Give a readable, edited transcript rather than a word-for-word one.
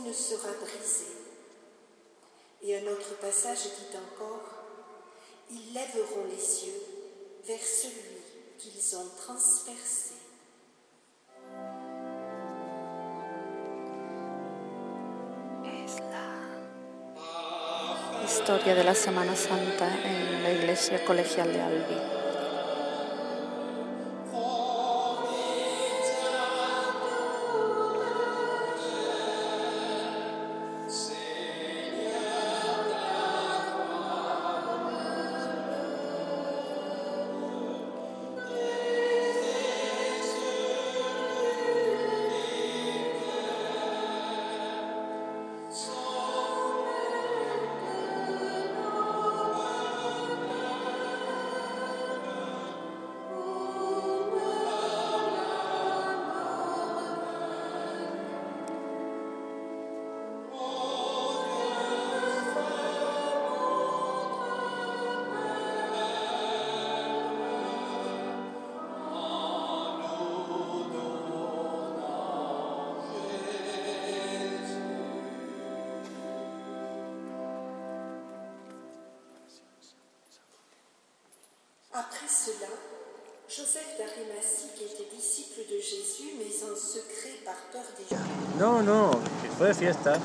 ne sera brisé. Et un autre passage dit encore, ils lèveront les yeux vers celui qu'ils ont transpercé. Es la historia de la Semana Santa en la Iglesia Colegial de Albi. Après cela, Joseph d'Arimathie, qui était disciple de Jésus, mais en secret par peur des Juifs. No, que fue de fiesta.